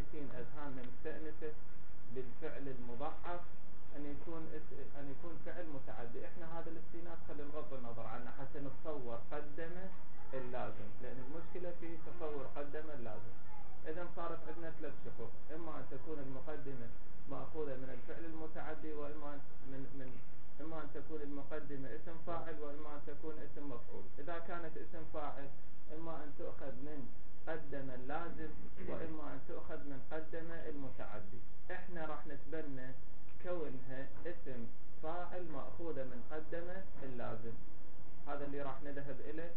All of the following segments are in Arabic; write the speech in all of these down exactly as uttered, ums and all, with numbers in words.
ميتين أذهاننا مستأنسة بالفعل المضاعف أن يكون أن يكون فعل متعدي. إحنا هذا الاستئناس خلي نغض النظر عنه حتى نتصور قدم اللازم، لأن المشكلة في تصور قدم اللازم. إذا صارت عندنا ثلاث شقوق، إما أن تكون المقدمة مأخوذة من الفعل المتعدي، وإما من من إما أن تكون المقدمة اسم فاعل، وإما أن تكون اسم مفعول. إذا كانت اسم فاعل إما أن تؤخذ من قدم اللازم، وإما أن تؤخذ من قدم المتعدي. إحنا راح نتبنى كونها اسم فاعل مأخوذة من قدم اللازم، هذا اللي راح نذهب إليه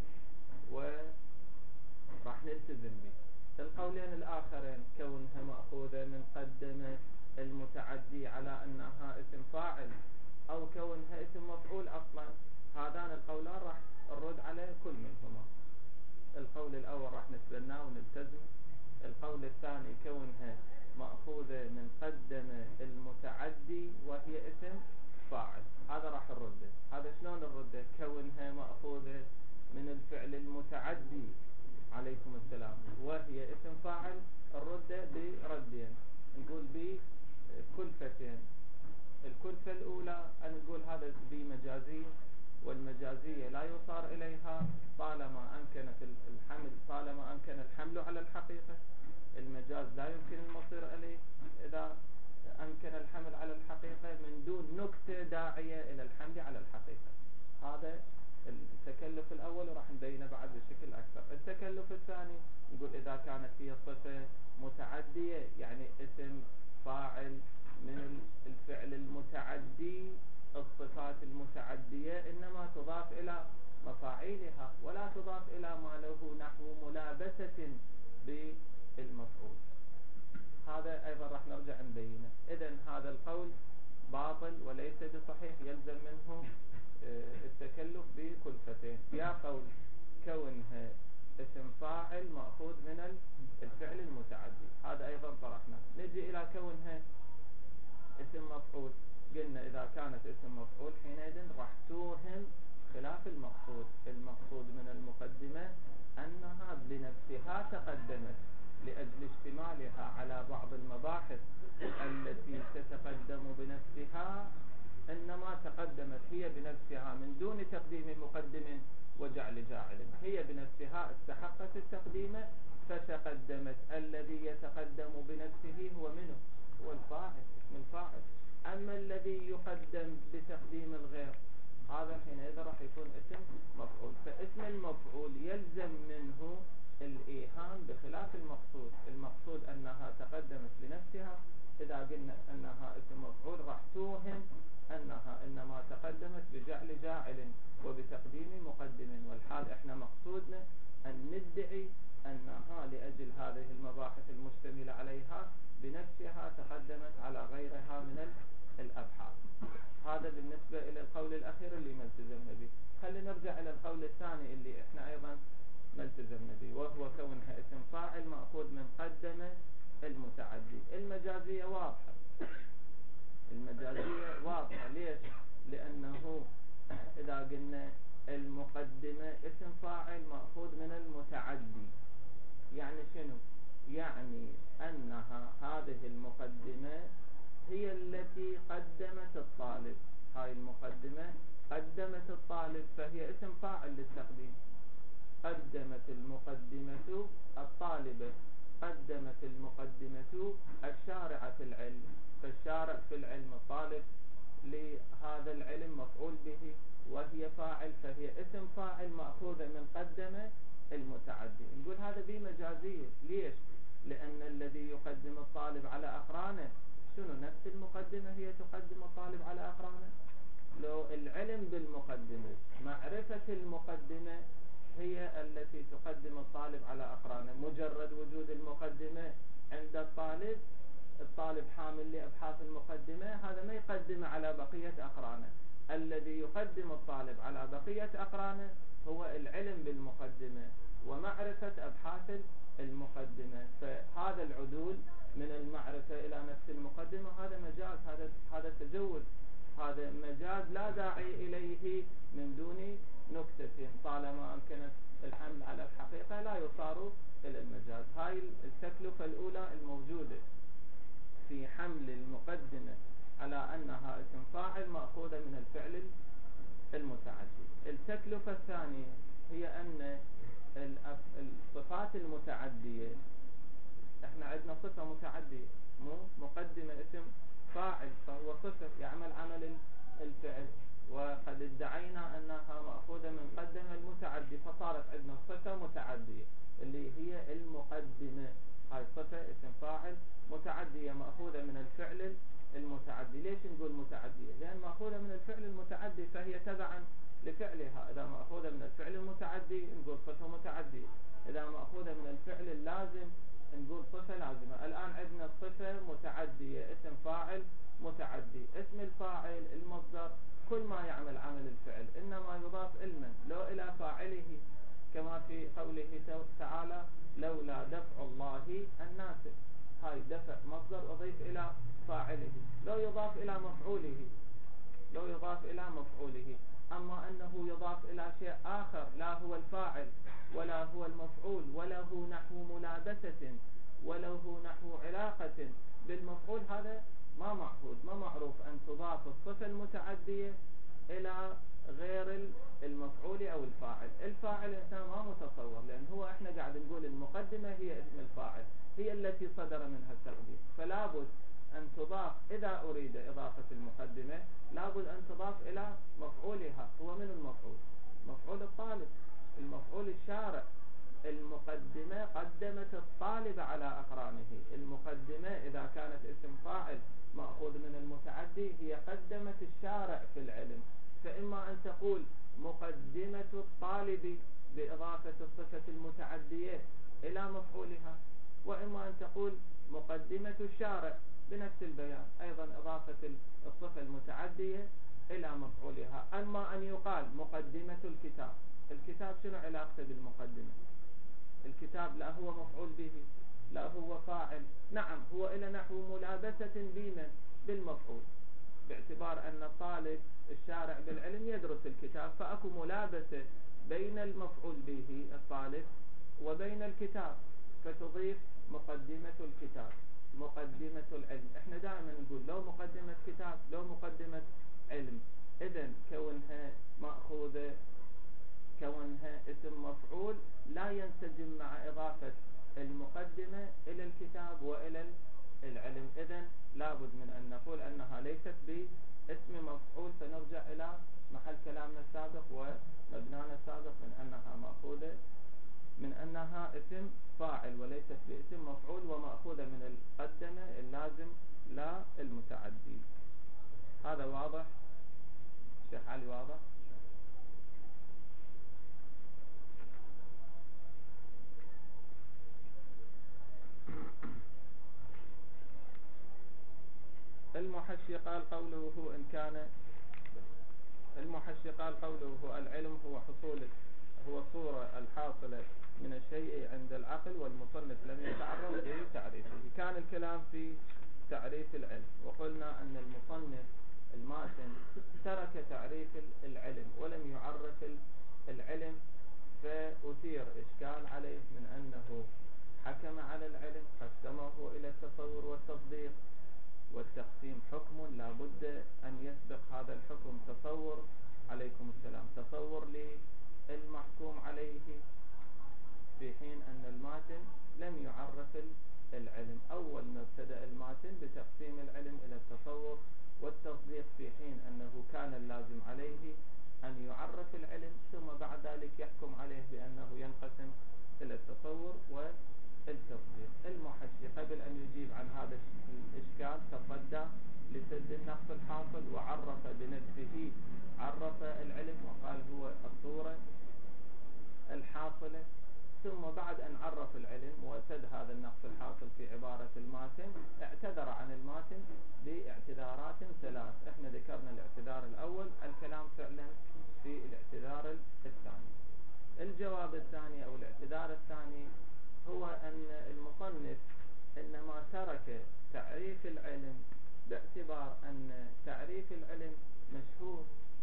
وراح نلتزم به. القولين الآخرين كونها مأخوذة من قدم المتعدي على أنها اسم فاعل، أو كونها اسم مفعول أصلا، هذان القولان راح نرد على كل منهما. القول الأول راح نتبناه ونلتزم. القول الثاني كونها مأخوذة من قدم المتعدي وهي اسم فاعل، هذا راح نرده. هذا شلون نرده؟ كونها مأخوذة من الفعل المتعدي عليكم السلام وهي اسم فاعل، نرده بردين، نقول بكلفتين. الكلفة الأولى أن نقول هذا بمجازية، والمجازية لا يصار إليها طالما أمكنت الحمل طالما أمكن الحمل على الحقيقة. المجاز لا يمكن المصير إليه إذا أمكن الحمل على الحقيقة من دون نكتة داعية إلى الحمل على الحقيقة. هذا التكلف الأول وراح نبينه بعد بشكل أكثر. التكلف الثاني نقول إذا كانت هي صفة متعدية، يعني اسم فاعل من الفعل المتعدي، الصفات المتعدية إنما تضاف إلى مفاعيلها ولا تضاف إلى ما له نحو ملابسة بالمفعول. هذا أيضا راح نرجع نبينه. إذن هذا القول باطل وليس بصحيح، يلزم منه التكلف بكلفتين. يا قول كونها اسم فاعل مأخوذ من الفعل المتعدي، هذا أيضا طرحنا. نجي إلى كونها اسم مفعول. قلنا إذا كانت اسم مفعول حينئذ راح توهم خلاف المقصود. المقصود من المقدمة أنها بنفسها تقدمت لأجل اشتمالها على بعض المباحث التي تتقدم بنفسها، إنما تقدمت هي بنفسها من دون تقديم مقدم وجعل جاعل. هي بنفسها استحقت التقديم فتقدمت. الذي يتقدم بنفسه هو منه؟ هو الفاعل، اسم الفاعل. أما الذي يقدم بتقديم الغير هذا حينئذ راح يكون اسم مفعول. فاسم المفعول يلزم منه الإيهام بخلاف المقصود. المقصود أنها تقدمت لنفسها، إذا قلنا أنها اسم مفعول راح توهم أنها إنما تقدمت بجعل جاعل وبتقديم مقدم، والحال إحنا مقصودنا أن ندعي أنها لأجل هذه المباحث المشتملة عليها بنفسها تقدمت على غيرها من الأبحاث. هذا بالنسبة إلى القول الأخير اللي ما التزمنا به. خلينا نرجع إلى القول الثاني اللي إحنا أيضا ما التزمنا به، وهو كونها اسم فاعل مأخوذ من قدم المتعدي. المجازية واضحة، المجازية واضحة. ليش؟ لأنه إذا قلنا المقدمة اسم فاعل مأخوذ من المتعدي، يعني شنو؟ يعني أنها هذه المقدمة هي التي قدمت الطالب. هاي المقدمة قدمت الطالب، فهي اسم فاعل للتقديم. قدمت المقدمة الطالبة، قدمت المقدمة الشارع في العلم، فالشارع في العلم الطالب لهذا العلم مفعول به وهي فاعل، فهي اسم فاعل مأخوذة من قدم المتعدي. نقول هذا بمجازية. ليش؟ لأن الذي يقدم الطالب على أقرانه شنو؟ نفس المقدمة هي تقدم الطالب على أقرانه. لو العلم بالمقدمة، معرفة المقدمة هي التي تقدم الطالب على أقرانه. مجرد وجود المقدمة عند الطالب، الطالب حامل لأبحاث المقدمة، هذا ما يقدم على بقية أقرانه. الذي يقدم الطالب على بقية أقرانه هو العلم بالمقدمة ومعرفة أبحاث المقدمة. فهذا العدول من المعرفة إلى نفس المقدمة هذا مجاز، هذا هذا تجوز، هذا مجاز لا داعي إليه من دون نكتة طالما أمكنت الحمل على الحقيقة لا يصار إلى المجاز. هاي التكلفة الأولى الموجودة في حمل المقدمة على أنها اسم فاعل مأخوذة من الفعل المتعدي. التكلفة الثانية هي أن الصفات المتعدية، احنا عندنا صفة متعدية مو مقدمة اسم فاعل، فهو صفة يعمل عمل الفعل، وقد ادعينا أنها مأخوذة من قدم المتعدي، فصارت عندنا صفة متعدية اللي هي المقدمة. هاي صفة اسم فاعل متعدية مأخوذة من الفعل المتعدي. ليش نقول متعدية؟ لأن مأخوذة من الفعل المتعدي فهي تبعا لفعلها. إذا مأخوذة من الفعل المتعدي نقول صفة متعدية، إذا مأخوذة من الفعل اللازم نقول صفة لازمة. الآن عندنا صفة متعدية اسم فاعل متعدي. اسم الفاعل المصدر كل ما يعمل عمل الفعل، إنما يضاف علما لو إلى فاعله، كما في قوله تعالى لولا دفع الله الناس. هاي دفع مصدر أضيف إلى فاعله، لو يضاف إلى مفعوله، لو يضاف إلى مفعوله. أما أنه يضاف إلى شيء آخر لا هو الفاعل ولا هو المفعول ولا هو نحو ملابسة ولا هو نحو علاقة بالمفعول، هذا ما معهود، ما معروف أن تضاف الصفة المتعدية إلى غير المفعول أو الفاعل. الفاعل إنسان ما متصور، لأن هو إحنا قاعد نقول المقدمة هي اسم الفاعل، هي التي صدر منها التقدير، فلا بد أن تضاف. إذا أريد إضافة المقدمة لابد أن تضاف إلى مفعولها. هو من المفعول؟ مفعول الطالب، المفعول الشارع. المقدمة قدمت الطالب على أقرانه. المقدمة إذا كانت اسم فاعل مأخوذ من المتعدي هي قدمت الشارع في العلم. فإما أن تقول مقدمة الطالب بإضافة الصفة المتعدية إلى مفعولها، وإما أن تقول مقدمة الشارع بنفس البيان أيضا إضافة الصفة المتعدية إلى مفعولها. أما أن يقال مقدمة الكتاب، الكتاب شنو علاقته بالمقدمة؟ الكتاب لا هو مفعول به لا هو فاعل، نعم هو إلى نحو ملابسة بمن؟ بالمفعول، باعتبار أن الطالب الشارع بالعلم يدرس الكتاب، فأكو ملابسة بين المفعول به الطالب وبين الكتاب، فتضيف مقدمة الكتاب مقدمة العلم. احنا دائما نقول لو مقدمة كتاب لو مقدمة علم. إذن كونها مأخوذة كونها اسم مفعول لا ينسجم مع إضافة المقدمة إلى الكتاب وإلى العلم. إذن لابد من أن نقول أنها ليست باسم مفعول، فنرجع إلى محل كلامنا السابق ومبنانا السابق من أنها مأخوذة من أنها اسم فاعل وليست باسم مفعول، ومأخوذة من القدمة اللازم لا المتعدي. هذا واضح؟ شيخ علي واضح؟ المحشي قال قوله هو إن كان المحشي قال قوله هو العلم هو حصول هو الصورة الحاصلة من الشيء عند العقل، والمصنف لم يتعرض لتعريفه. كان الكلام في تعريف العلم، وقلنا أن المصنف الماتن ترك تعريف العلم ولم يعرف العلم، فأثير إشكال عليه من أنه حكم على العلم قسمه إلى التصور والتصديق، والتقسيم حكم لا بد أن يسبق هذا الحكم تصور، عليكم السلام، تصور للمحكوم عليه، في حين أن الماتن لم يعرف العلم. أول ما ابتدأ الماتن بتقسيم العلم إلى التصور والتصديق، في حين أنه كان اللازم عليه أن يعرف العلم ثم بعد ذلك يحكم عليه بأنه ينقسم إلى التصور والتصديق. المحشي قبل أن يجيب عن هذا الإشكال تصدى لسد النقص الحاصل وعرف بنفسه، عرف العلم وقال هو الصورة الحاصلة، ثم بعد أن عرف العلم وسد هذا النقص الحاصل في عبارة الماتن اعتذر عن الماتن باعتذارات ثلاث. احنا ذكرنا الاعتذار الأول، الكلام فعلا في الاعتذار الثاني. الجواب الثاني أو الاعتذار الثاني هو أن المصنف إنما ترك تعريف العلم باعتبار أن تعريف العلم مشهور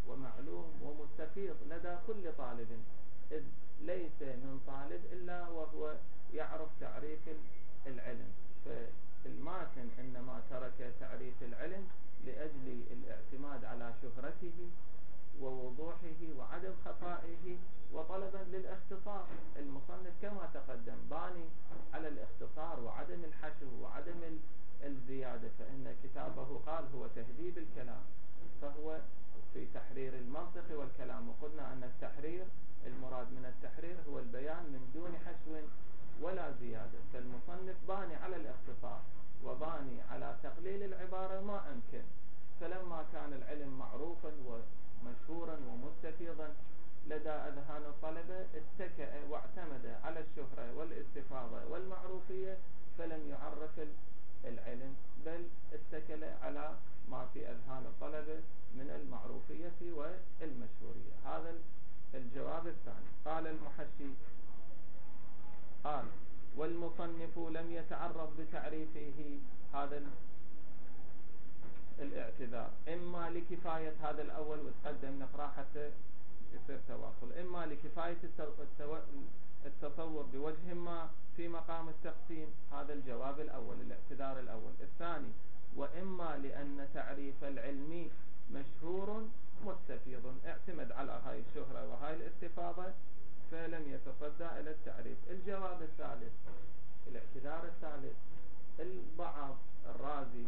ومعلوم ومستفيض لدى كل طالب، إذ ليس من طالب إلا وهو يعرف تعريف العلم. فالماتن إنما ترك تعريف العلم لأجل الاعتماد على شهرته ووضوحه وعدم خفائه وطلبا للاختصار. المصنف كما تقدم باني على الاختصار وعدم الحشو وعدم الزيادة، فإن كتابه قال هو تهذيب الكلام، فهو في تحرير المنطق والكلام. وقلنا أن التحرير المراد من التحرير هو البيان من دون حشو ولا زيادة. فالمصنف باني على الاختصار وباني على تقليل العبارة ما أمكن. فلما كان العلم معروفا ومشهورا ومستفيضا لدى أذهان الطلبة اتكأ واعتمد على الشهرة والاستفاضة والمعروفية، فلم يعرف العلم بل اتكل على ما في أذهان الطلبة من المعروفية والمشهورية. هذا الجواب الثاني. قال المحشي قال والمصنف لم يتعرض بتعريفه هذا الاعتذار، إما لكفاية هذا الأول وتقدم نقرأ حتى يصير تواصل، إما لكفاية التصور بوجه ما في مقام التقسيم، هذا الجواب الأول الاعتذار الأول. الثاني وإما لأن تعريف العلم مشهور مستفيض، اعتمد على هاي الشهرة وهاي الاستفاضة فلم يتصدى إلى التعريف. الجواب الثالث الاعتذار الثالث. البعض الرازي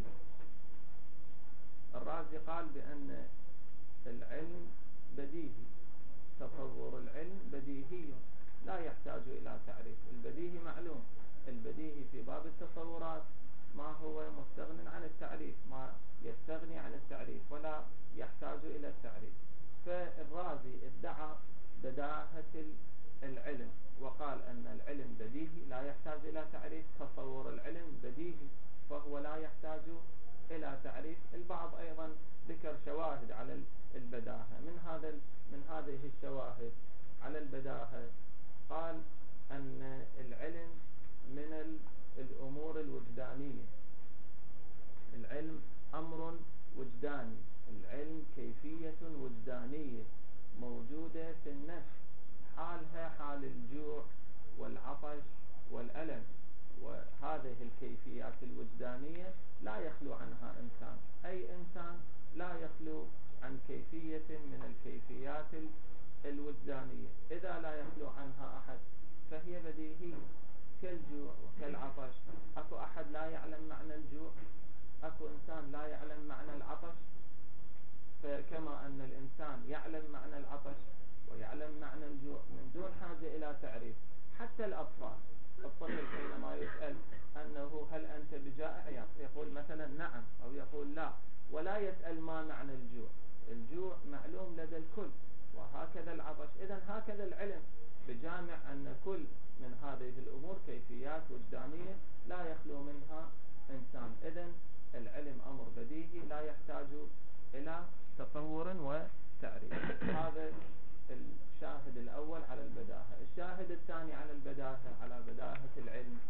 الرازي قال بأن العلم بديهي، تصور العلم بديهي لا يحتاج إلى تعريف. البديهي معلوم، البديهي في باب التصورات ما هو مستغن عن التعريف، ما يستغني عن التعريف ولا يحتاج إلى التعريف. فالرازي ادعى بداهة العلم وقال أن العلم بديهي لا يحتاج إلى تعريف، تصور العلم بديهي فهو لا يحتاج إلى تعريف. البعض أيضا ذكر شواهد على البداهة. من هذا من هذه الشواهد على البداهة قال أن العلم من الأمور الوجدانية، العلم أمر وجداني، العلم كيفية وجدانية موجودة في النفس، حالها حال الجوع والعطش والألم، وهذه الكيفيات الوجدانية لا يخلو عنها إنسان. أي إنسان لا يخلو عن كيفية من الكيفيات الوجدانية. إذا لا يخلو عنها أحد فهي بديهية كالجوع وكالعطش. أكو أحد لا يعلم معنى الجوع؟ أكو إنسان لا يعلم معنى العطش؟ فكما أن الإنسان يعلم معنى العطش ويعلم معنى الجوع من دون حاجة إلى تعريف. حتى الأطفال، الطفل حينما يسأل أنه هل أنت بجائع يقول مثلا نعم أو يقول لا، ولا يسأل ما معنى الجوع. الجوع معلوم لدى الكل، وهكذا العطش. إذن هكذا العلم بجامع أن كل من هذه الأمور كيفيات وجدانية لا يخلو منها إنسان. إذن العلم أمر بديهي لا يحتاج إلى تصور وتعريف. هذا الشاهد الأول على البداهة. الشاهد الثاني على البداهة على بداهة العلم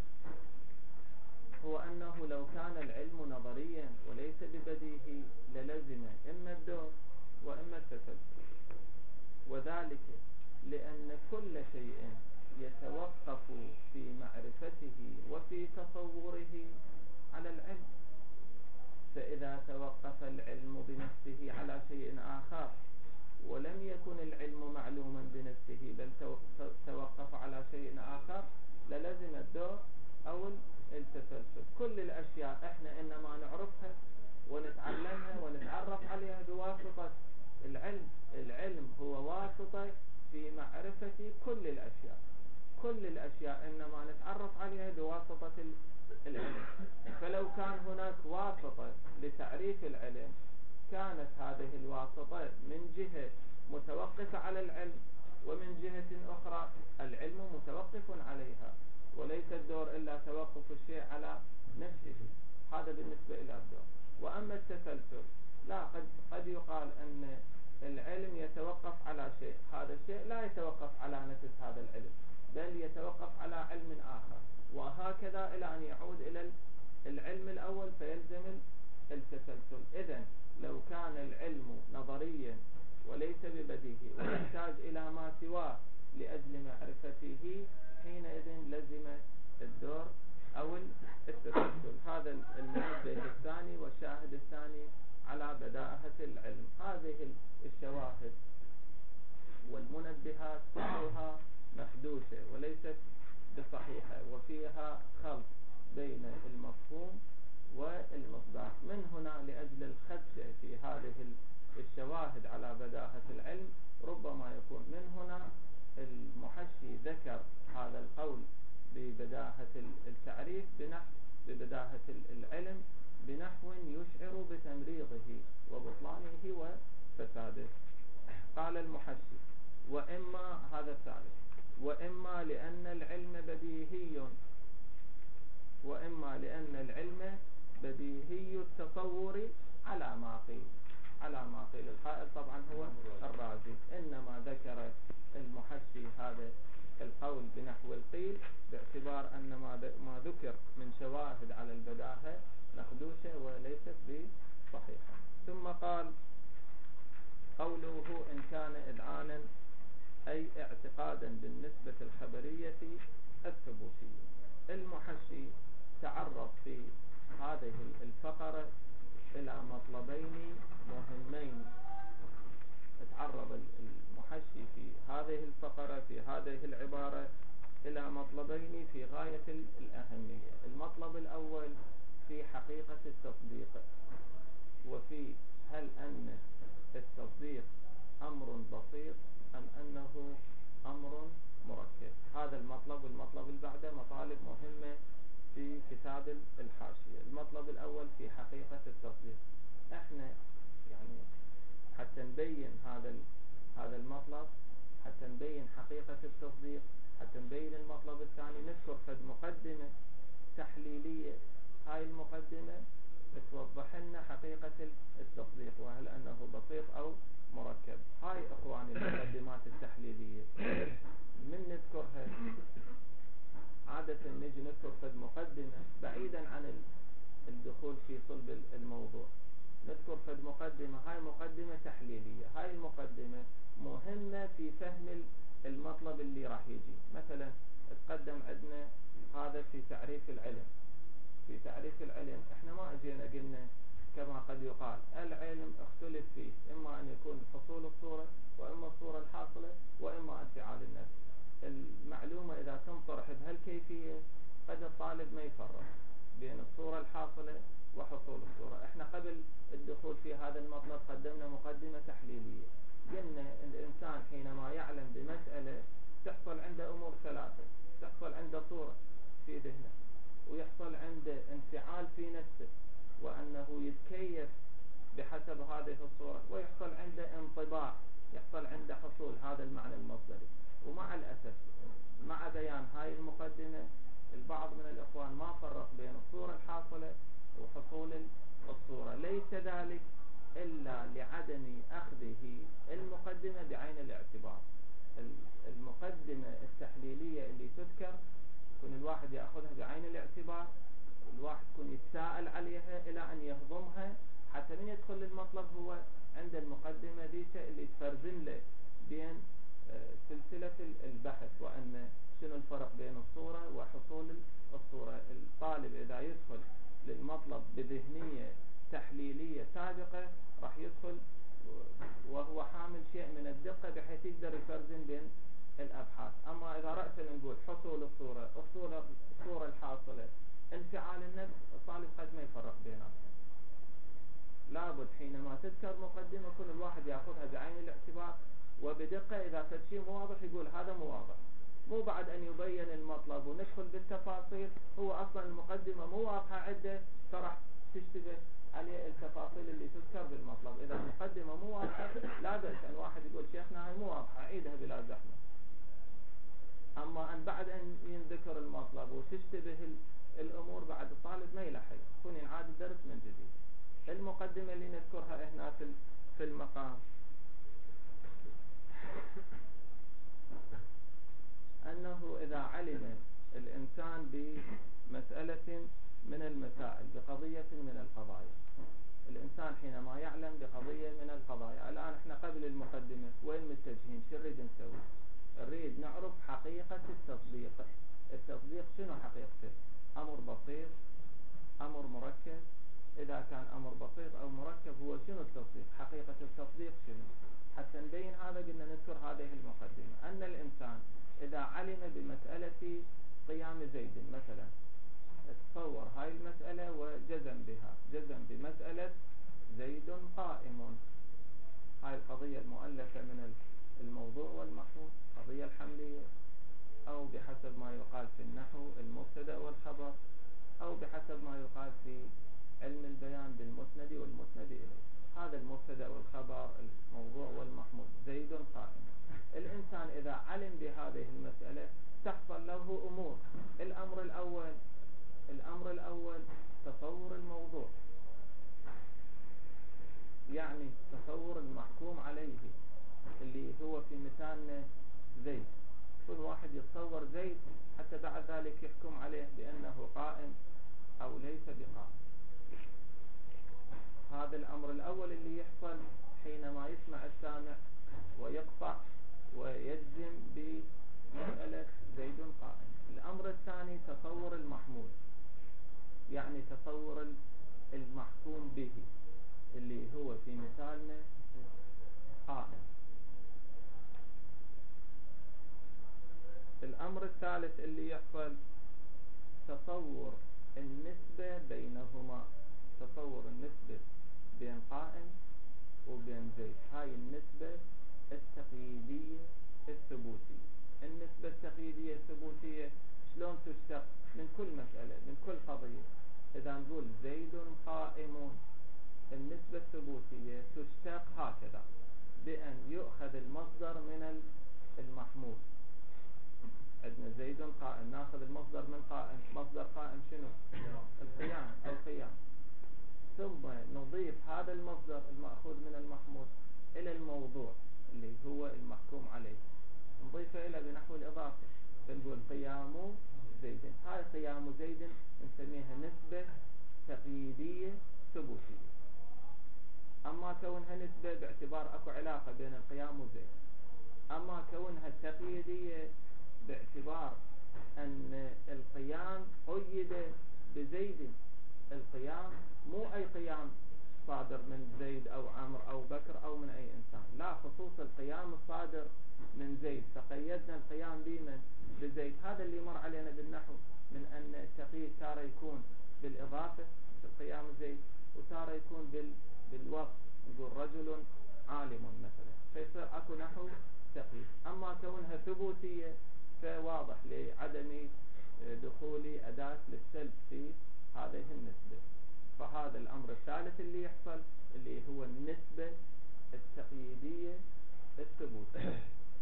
هو أنه لو كان العلم نظريا وليس ببديهي للزم إما الدور وإما التسلسل، وذلك لأن كل شيء يتوقف في معرفته وفي تصوره على العلم. فإذا توقف العلم بنفسه على شيء آخر ولم يكن العلم معلوما بنفسه بل توقف على شيء آخر للزم الدور أو التسلسل. كل الأشياء احنا إنما نعرفها ونتعلمها ونتعرف عليها بواسطة العلم. العلم هو واسطة في معرفة كل الأشياء. كل الأشياء إنما نتعرف عليها بواسطة العلم. فلو كان هناك واسطة لتعريف العلم كانت هذه الواسطة من جهة متوقفة على العلم، ومن جهة أخرى العلم متوقف عليها، وليس الدور إلا توقف الشيء على نفسه. هذا بالنسبة إلى الدور. وأما التسلسل لا، قد, قد يقال أن العلم يتوقف على شيء، هذا الشيء لا يتوقف على نفس هذا العلم بل يتوقف على علم آخر، وهكذا إلى أن يعود إلى العلم الأول فيلزم التسلسل. إذن لو كان العلم نظريا الشواهد والمنبهات كلها مخدوشة وليست بصحيحة، وفيها خلط بين المفهوم والمصداق. من هنا لأجل الخدشة في هذه الشواهد على بداهة العلم ربما يكون من هنا المحشي ذكر هذا القول ببداهة التعريف بنحو ببداهة العلم بنحو يشعر بتمريضه وبطلانه وفساده. قال المحشي: وإما هذا الثالث وإما لأن العلم بديهي وإما لأن العلم بديهي التصور على ما قيل على ما قيل القائل طبعا هو الرازي، إنما ذكر المحشي هذا القول بنحو القيل باعتبار أن ما ذكر من شواهد على البداهة مخدوشة وليست بصحيحة. ثم قال: قوله إن كان إذعانا أي اعتقادا بالنسبة الخبرية الثبوتية. المحشي تعرض في هذه الفقرة إلى مطلبين مهمين. تعرض المحشي في هذه الفقرة في هذه العبارة إلى مطلبين في غاية الأهمية. المطلب الأول في حقيقة التصديق، وفي هل أن التصديق أمر بسيط أم أنه أمر مركب. هذا المطلب والمطلب اللي بعده مطالب مهمة في كتاب الحاشية. المطلب الأول في حقيقة التصديق. احنا يعني حتى نبين هذا هذا المطلب، حتى نبين حقيقة التصديق، حتى نبين المطلب الثاني، نذكر فد مقدمة تحليلية. هاي المقدمة توضح لنا حقيقة التصديق وهل أنه بسيط أو مركب. هاي إخواني المقدمات التحليلية من نذكرها عادة نجي نذكر فد مقدمة بعيدا عن الدخول في صلب الموضوع. نذكر فد مقدمة، هاي مقدمة تحليلية. هاي المقدمة مهمة في فهم المطلب اللي راح يجي. مثلا تقدم عندنا هذا في تعريف العلم. في تعريف العلم احنا ما اجينا قلنا كما قد يقال العلم اختلف فيه، اما ان يكون حصول الصورة واما الصورة الحاصلة واما انفعال النفس. المعلومة اذا تنطرح بهالكيفية قد الطالب ما يفرق بين الصورة الحاصلة وحصول الصورة. احنا قبل الدخول في هذا المطلب قدمنا مقدمة تحليلية. قلنا الانسان حينما يعلم بمسألة تحصل عنده امور ثلاثة: تحصل عنده صورة في ذهنه، ويحصل عنده انفعال في نفسه وأنه يتكيف بحسب هذه الصورة، ويحصل عنده انطباع، يحصل عنده حصول. هذا المعنى المصدري. ومع الأسف مع بيان هاي المقدمة البعض من الإخوان ما فرق بين الصورة الحاصلة وحصول الصورة. ليس ذلك إلا لعدم أخذه المقدمة بعين الاعتبار. المقدمة التحليلية اللي تذكر يكون الواحد يأخذها بعين الاعتبار، الواحد يكون يتساءل عليها إلى أن يهضمها، حتى من يدخل المطلب هو عند المقدمة ذيك اللي تفرزن له بين سلسلة البحث وأن شنو الفرق بين الصورة وحصول الصورة. الطالب إذا يدخل للمطلب بذهنية تحليلية سابقة راح يدخل وهو حامل شيء من الدقة بحيث يقدر يفرزن بين الأبحاث. أما إذا رأسا نقول حصول الصورة، الصورة الصورة الحاصلة، انفعال النفس، الطالب قد ما يفرق بينهم. لابد حينما تذكر مقدمة كل الواحد يأخذها بعين الاعتبار وبدقة. إذا فد شيء مو واضح يقول هذا مو واضح، مو بعد أن يبين المطلب وندخل بالتفاصيل هو أصلا المقدمة مو واضحة عدة فراح تشتبه عليه التفاصيل اللي تذكر بالمطلب. إذا المقدمة مو واضحة لا بأس أن واحد يقول شيخنا هاي مو واضحة عيدها بلا زحمة. أما أن بعد أن ينذكر المطلب وتشتبه الأمور بعد الطالب ما يلحق، يكون ينعاد الدرس من جديد. المقدمة اللي نذكرها هنا في المقام أنه إذا علم الإنسان بمسألة من المسائل بقضية من القضايا، الإنسان حينما يعلم بقضية من القضايا، الآن إحنا قبل المقدمة وين متجهين؟ شو نريد نسوي؟ نريد نعرف حقيقة التصديق. التصديق شنو حقيقته؟ أمر بسيط، أمر مركب؟ إذا كان أمر بسيط أو مركب هو شنو التصديق؟ حقيقة التصديق شنو؟ حتى نبين هذه المقدمة أن الإنسان إذا علم بمسألة قيام زيد مثلا، تصور هاي المسألة وجزم بها، جزم بمسألة زيد قائم، هاي القضية المؤلفة من الموضوع والمحمول، قضية الحملية، أو بحسب ما يقال في النحو المبتدأ والخبر، أو بحسب ما يقال في علم البيان بالمسند والمسند إليه. هذا المبتدأ والخبر، الموضوع والمحمول، زيد قائم. الإنسان إذا علم بهذه المسألة تحصل له أمور. الأمر الأول الأمر الأول تصور الموضوع، يعني تصور المحكوم عليه اللي هو في مثالنا زيد. كل واحد يتصور زيد حتى بعد ذلك يحكم عليه بأنه قائم أو ليس بقائم. هذا الأمر الأول اللي يحصل حينما يسمع السامع ويقطع ويجزم بمسألة زيد قائم. الأمر الثاني تصور المحمول، يعني تصور المحكوم به اللي هو في مثالنا قائم. الأمر الثالث اللي يحصل تصور النسبة بينهما، تصور النسبة بين قائم وبين زيد، هاي النسبة التقييدية الثبوتية. النسبة التقييدية الثبوتية شلون تشتق من كل مسألة، من كل قضية؟ إذا نقول زيد قائم، النسبة الثبوتية تشتق هكذا، بأن يؤخذ المصدر من المحمول. عندنا زيد قائم، ناخذ المصدر من قائم، مصدر قائم شنو؟ القيام أو قيام. ثم نضيف هذا المصدر المأخوذ من المحمول إلى الموضوع اللي هو المحكوم عليه، نضيفه إلى بنحو الإضافة، فنقول قيام زيد. هاي قيام زيد نسميها نسبة تقييدية ثبوتية. أما كونها نسبة باعتبار أكو علاقة بين القيام وزيد، أما كونها تقييدية باعتبار أن القيام قيد بزيد. القيام مو أي قيام صادر من زيد أو عمرو أو بكر أو من أي إنسان، لا، خصوص القيام الصادر من زيد، فقيدنا القيام بمن؟ بزيد. هذا اللي مر علينا بالنحو من أن التقييد تارة يكون بالإضافة في القيام زيد، وتارة يكون بال... بالوصف، نقول رجل عالم مثلا، فيصير أكو نحو تقييد. أما كونها ثبوتية فواضح لعدم دخول أداة للسلب في هذه النسبة. فهذا الأمر الثالث اللي يحصل اللي هو النسبة التقييدية الثبوتية.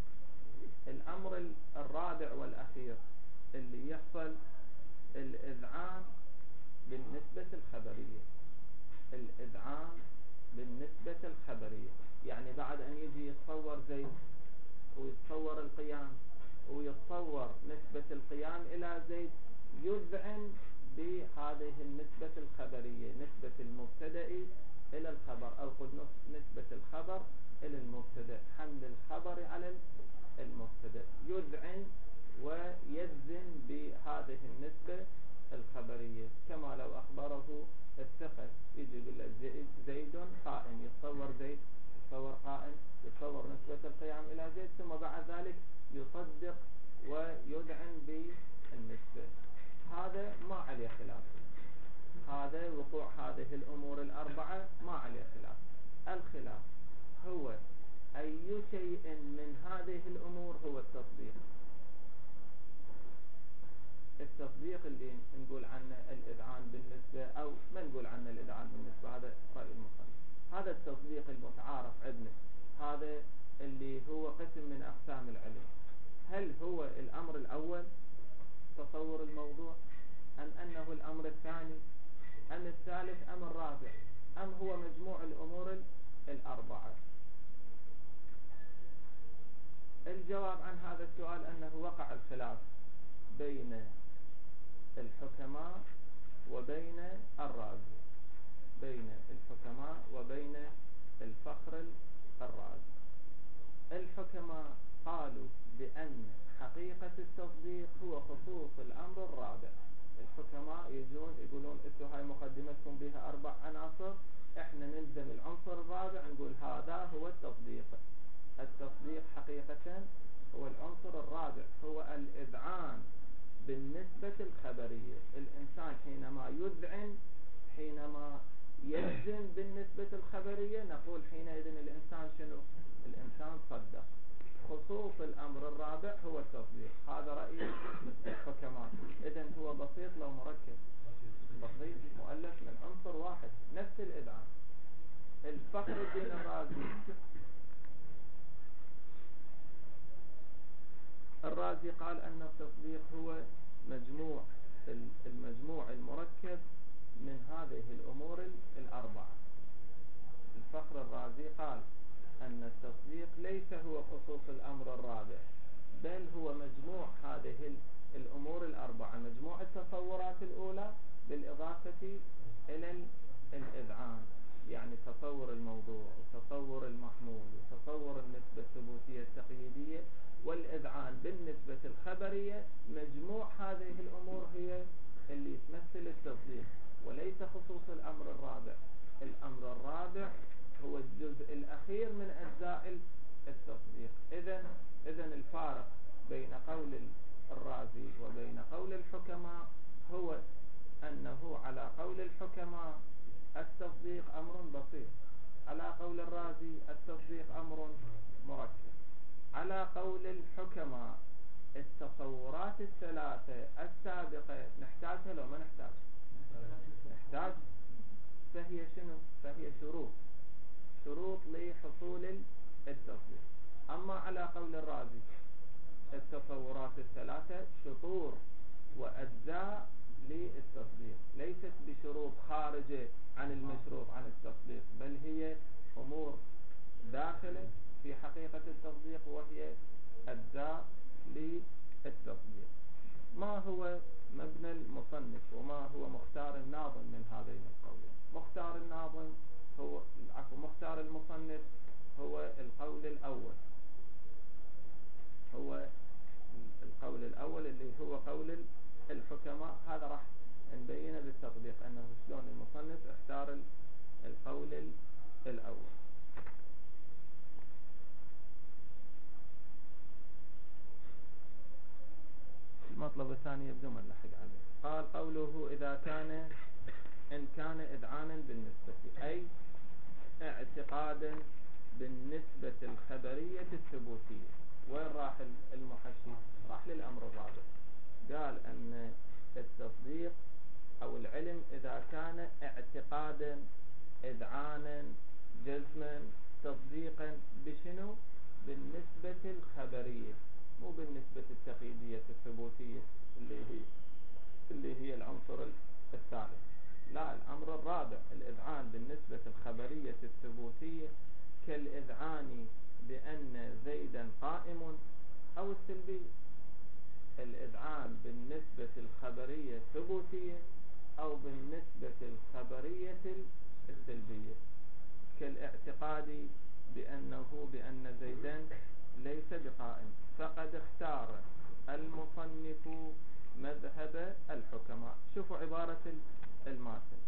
الأمر الرابع والأخير اللي يحصل الإذعان بالنسبة الخبرية. الإذعان بالنسبة الخبرية، يعني بعد أن يجي يتصور زيد ويتصور القيام ويتصور نسبة القيام إلى زيد، يذعن بهذه النسبة الخبرية، نسبة المبتدأ إلى الخبر، أو قد نسبة الخبر إلى المبتدأ، حمل الخبر على المبتدأ، يذعن ويجزم بهذه النسبة الخبرية. كما لو أخبره الثقة، يجي يقول له زيد قائم، يتصور زيد، يتصور قائم، يتصور نسبة القيام إلى زيد، ثم بعد ذلك يصدق ويذعن بالنسبة. هذا ما عليه خلاف، هذا وقوع هذه الأمور الأربعة ما عليه خلاف. الخلاف هو أي شيء من هذه الأمور هو التصديق. التصديق اللي نقول عنه الإذعان بالنسبة، أو ما نقول عنه الإذعان بالنسبة، هذا رأي المصنف. هذا التصديق المتعارف عندنا، هذا اللي هو قسم من أقسام العلم. هل هو الأمر الأول تصور الموضوع، أم أنه الأمر الثاني، أم الثالث، أم الرابع، أم هو مجموع الأمور الأربعة؟ الجواب عن هذا السؤال أنه وقع الخلاف بين الحكماء وبين الرازي، بين الحكماء وبين الفخر الرازي. الحكماء قالوا بأن حقيقة التصديق هو خصوص الأمر الرابع. الحكماء يجون يقولون انتوا هاي مقدمتكم بها أربع عناصر، احنا نلزم العنصر الرابع، نقول هذا هو التصديق. التصديق حقيقة هو العنصر الرابع، هو الإذعان بالنسبة الخبرية. الإنسان حينما يذعن، حينما يجزم بالنسبة الخبرية، نقول حينئذ الإنسان شنو؟ الإنسان صدق. خصوص الأمر الرابع هو التصديق. هذا رأي الحكماء. إذن هو بسيط لو مركب؟ بسيط، مؤلف من عنصر واحد، نفس الإذعان. الفخر الدين الرازي الرازي قال أن التصديق هو مجموع المجموع المركب من هذه الأمور الأربعة. الفخر الرازي قال أن التصديق ليس هو خصوص الأمر الرابع، بل هو مجموع هذه الأمور الأربعة، مجموع التصورات الأولى بالإضافة إلى الإذعان، يعني تصور الموضوع وتصور المحمول وتصور النسبة الثبوتية التقييدية والإذعان بالنسبة الخبرية. مجموع هذه الأمور هي اللي تمثل التصديق، وليس خصوص الأمر الرابع. الأمر الرابع هو الجزء الأخير من أجزاء التصديق. إذن إذن الفارق بين قول الرازي وبين قول الحكماء هو أنه على قول الحكماء التصديق أمر بسيط، على قول الرازي التصديق أمر مركب. على قول الحكماء التصورات الثلاثة السابقة نحتاجها لو ما نحتاج؟ نحتاج. فهي شنو؟ فهي شروط شروط لحصول التصديق. أما على قول الرازي التصورات الثلاثة شطور وأجزاء للتصديق، ليست بشروط خارجة عن المشروط عن التصديق، بل هي أمور داخلة في حقيقة التصديق وهي أجزاء للتصديق. ما هو مبنى المصنف وما هو مختار الناظم من هذين القولين؟ مختار الناظم هو عفوا مختار المصنف هو القول الأول، هو القول الأول اللي هو قول الحكماء. هذا راح نبينه بالتطبيق أنه شلون المصنف اختار القول الأول. المطلب الثاني يبدو من لحق عليه. قال قوله إذا كان إن كان إذعانا بالنسبة، أي اعتقادا بالنسبة الخبرية الثبوتية. وين راح المحشي؟ راح للأمر الرابع، قال أن التصديق أو العلم إذا كان اعتقادا إذعانا جزما تصديقا بشنو؟ بالنسبة الخبرية، مو بالنسبة التقييدية الثبوتية اللي هي اللي هي العنصر الثالث. لا، الأمر الرابع الإذعان بالنسبة الخبرية الثبوتية كالإذعان بأن زيدا قائم أو السلبية. الإذعان بالنسبة الخبرية الثبوتية أو بالنسبة الخبرية السلبية، كالاعتقاد بأنه بأن زيدا ليس بقائم. فقد اختار المصنف مذهب الحكماء. شوفوا عبارة الماتن،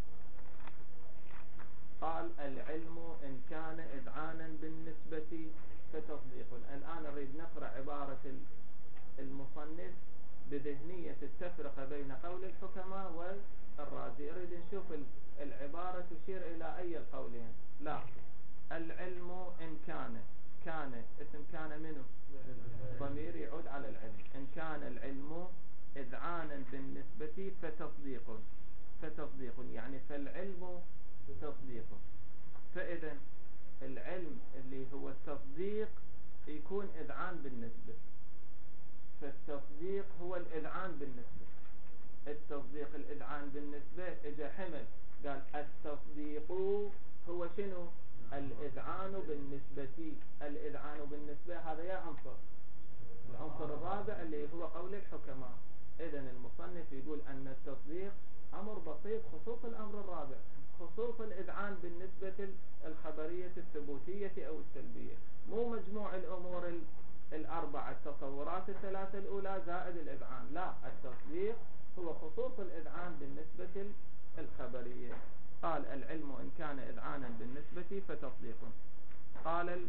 قال العلم إن كان إذعانا بالنسبة فتصديق. الآن نريد نقرأ عبارة المصنف بذهنية التفرقة بين قول الحكماء والرازي. نريد نشوف العبارة تشير إلى أي القولين. لا، العلم إن كان كان اسم كان منه ضمير يعود على العلم. إن كان العلم إذعانا بالنسبة فتصديق فتصديق يعني فالعلم تصديق. فإذا العلم اللي هو التصديق يكون إذعان بالنسبة، فالتصديق هو الإذعان بالنسبة. التصديق الإذعان بالنسبة إجا حمل قال التصديق هو شنو؟ الإذعان بالنسبة. الإذعان بالنسبة هذا يا عنصر العنصر الرابع اللي هو قول الحكماء. إذن المصنف يقول أن التصديق أمر بسيط خصوص الأمر الرابع، خصوص الإذعان بالنسبة الخبرية الثبوتية أو السلبية، مو مجموع الأمور الأربعة التصورات الثلاثة الأولى زائد الإذعان. لا، التصديق هو خصوص الإذعان بالنسبة الخبرية. قال العلم إن كان إذعانا بالنسبة فتصديق. قال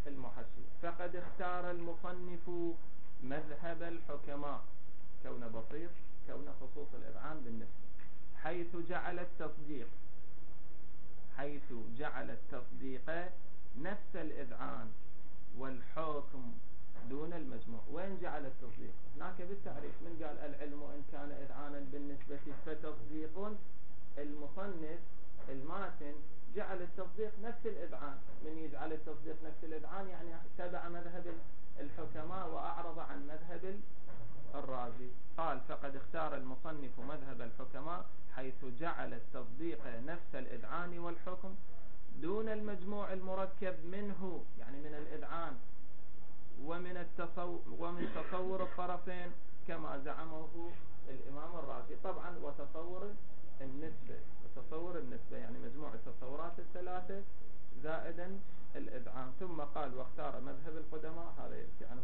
المحشي. فقد اختار المصنف مذهب الحكماء، كون بسيط، كون خصوص الإذعان بالنسبة، حيث جعل التصديق حيث جعل التصديق نفس الإذعان والحكم دون المجموع. وين جعل التصديق؟ هناك بالتعريف من قال العلم إن كان إذعانا بالنسبة فتصديق. المصنف الماتن جعل التصديق نفس الإذعان. من يجعل التصديق نفس الإذعان يعني تبع مذهب الحكماء وأعرض عن مذهب الرازي. قال فقد اختار المصنف مذهب الحكماء حيث جعل التصديق نفس الإذعان والحكم دون المجموع المركب منه، يعني من الإذعان ومن التصور ومن تصور الطرفين كما زعمه الإمام الرازي. طبعا وتصور النسبة، وتصور النسبة يعني مجموع التصورات الثلاثة زائدا الإذعان. ثم قال واختار مذهب القدماء، هذا يأتي عن